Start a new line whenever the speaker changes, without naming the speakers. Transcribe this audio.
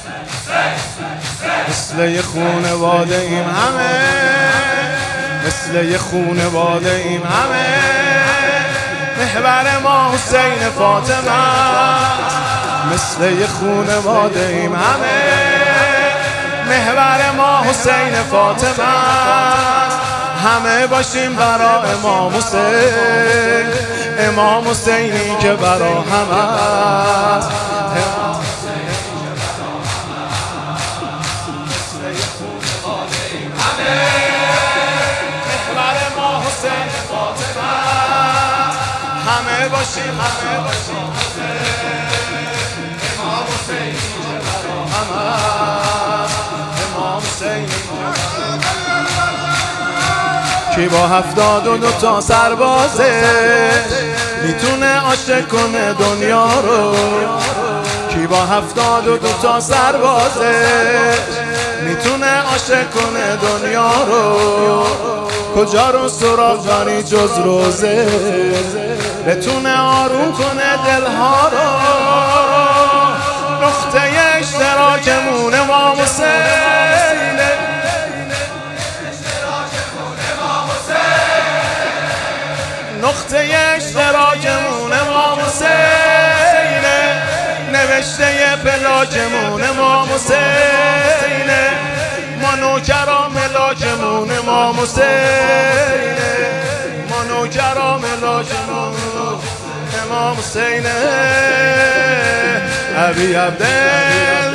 مثل یه خونواده ایم همه، مثل یه خونواده ایم همه. محور ما حسین فاطمه، مثل یه خونواده ایم همه. محور ما حسین فاطمه، همه باشیم برا امام حسین، امام حسینی که برا همه است. همه باشیم امام حسینی که برا همه است، امام حسینی. کی با 72 تا سربازه میتونه عاشق کنه دنیا رو؟ کی با 72 تا سربازه میتونه عاشق کنه دنیا رو؟ کجا رو سراغ داری جز روزه بتونه آروم کنه دلها رو؟ نقطه اشتراکمون امام حسینه، نقطه اشتراکمون امام حسینه، نوشته پلاکمون امام حسینه. ما نوکران ملاکمون امام حسینه، ما نوکران ملاکمون امام حسینه. ابی عبدالله